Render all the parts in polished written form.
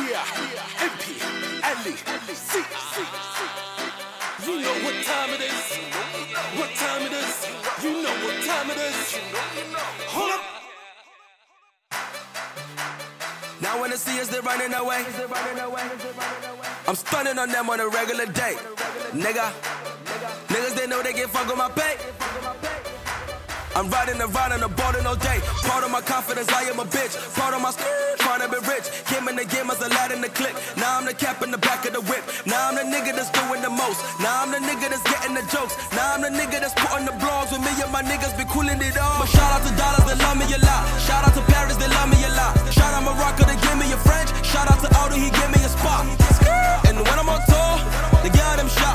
MP, Ali, C. You know what time it is. What time it is. You know what time it is. Hold up. Now when they see us, they're running away. I'm stunning on them on a regular day. Niggas, they know they get fucked with my pay. I'm riding around on the border all day. Part of my confidence, I am a bitch. Part of my trying to be rich. Came in the game as a lad in the click. Now I'm the cap in the back of the whip. Now I'm the nigga that's doing the most. Now I'm the nigga that's getting the jokes. Now I'm the nigga that's putting the blogs. With me and my niggas be cooling it off. But shout out to dollars, they love me a lot. Shout out to Paris, they love me a lot. Shout out Morocco, they give me a French. Shout out to Aldo, he give me a spot. And when I'm on tour, they got them shop.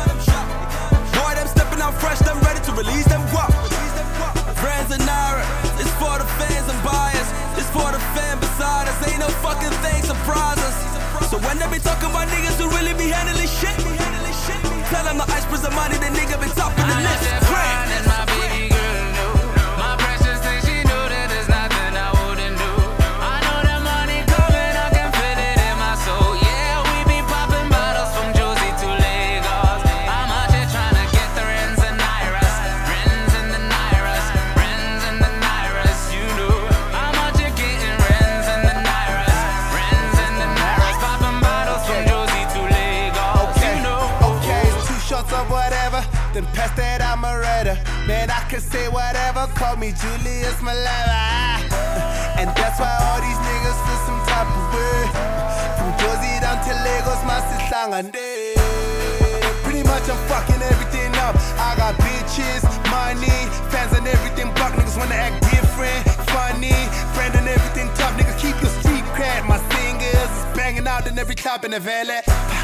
Boy, them stepping out fresh, them ready to release them guap. Friends and Naira, it's for the fans and buyers. It's for the fan beside us. Ain't no fucking thing surprise us. So when they be talking about niggas who really be handling shit, tell them the ice prison money, the nigga be top of the list. And my baby girl know, my precious thing, she know that there's nothing I wouldn't do. I know the money coming, I can feel it in my soul. Yeah, we be popping bottles from Josie to Lagos. I'm out here trying to get the Rens and Nairas, Rens and the Nairas, Rens and the Nairas. You know, I'm out here getting Rens and the Nairas, Rens and the Nairas, popping bottles from Josie to Lagos. You know, okay, it's 2 shots of whatever, then pass that Amaretta. Man, I can say whatever, call me Julius Malema. And that's why all these niggas feel some type of way. From Josie down to Lagos, my sister. Pretty much I'm fucking everything up. I got bitches, money, fans and everything. Block niggas wanna act different, funny, brand and everything tough. Nigga, keep your street cred. My singers is banging out in every club in the valley.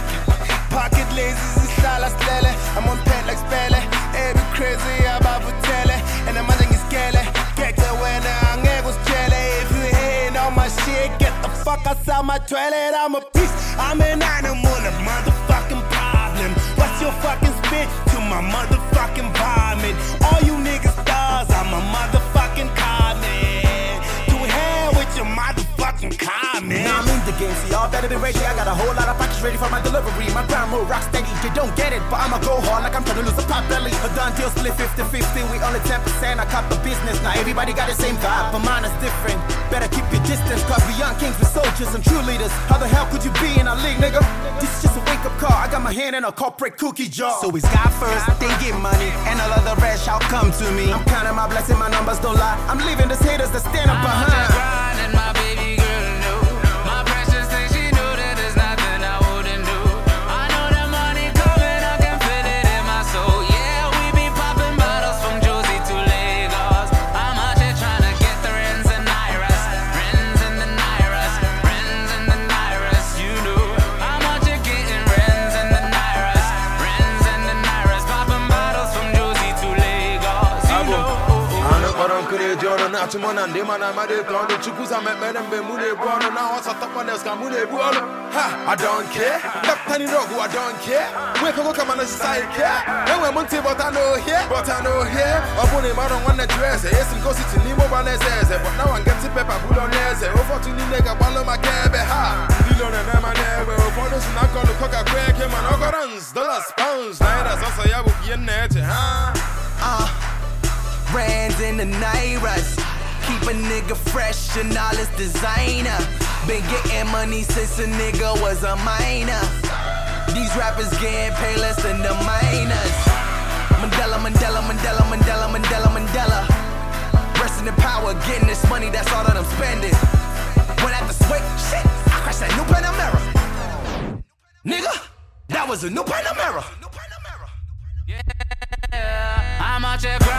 Pocket lazy, style stelle. I'm on pet like spelle. Every crazy about Vitelli. And I'm on scale. Get the winner, I'm jelly. If you hating on my shit, get the fuck outside my toilet. I'm a beast, I'm an animal, a motherfucking problem. What's your fucking spit to my motherfucking vomit? All you niggas stars, I'm a motherfucking comment. To hell with your motherfucking comment. Now I'm in the game, so y'all better be ready. I got a whole lot of packages ready for my delivery. My grandma rock steady, you don't get it, but I'ma go hard like I'm trying to lose a pot belly. A done deal split 50-50, we only 10%. I cop the business, now everybody got the same vibe, but mine is different. Better keep your distance, cause we young kings with soldiers and true leaders. How the hell could you be in our league, nigga? This is just a wake-up call, I got my hand in a corporate cookie jar. So it's God first, then get money, and all of the rest shall come to me. I'm counting my blessing, my numbers don't lie. I'm leaving these haters that stand up behind. and my baby girl know, my precious thing, she know that there's nothing I wouldn't do. I know the money coming, I can feel it in my soul. Yeah, we be popping bottles from Josie to Lagos. I'm out here trying to get the Rens and Nairas, Rens and the Nairas, Rens and the Nairas. You know, I'm out here getting Rens and the Nairas, Rens and the Nairas, popping bottles from Josie to Lagos. You know. I don't care. Nothing wrong, I don't care. We can go come on the side care. And we're Monty, but I know here. I want him, I don't want to dress. Yes, and go sit in Limo Banese. But now I'm getting pepper boulognese. Over to the nigga, one of my cab. Dillon and I'm never. For those who not gonna cook a crack him and ogarans, dollars, pounds. Nairas, also, I will be in there. Brands in the Nairas, keep a nigga fresh and all his designer. Been getting money since a nigga was a minor. These rappers getting paid less than the minors. Mandela, Mandela, Mandela, Mandela, Mandela, Mandela. Resting in power, getting this money, that's all that I'm spending. When at the swing, shit, I crashed that new Panamera. Nigga, that was a new Panamera. Yeah, I'm out here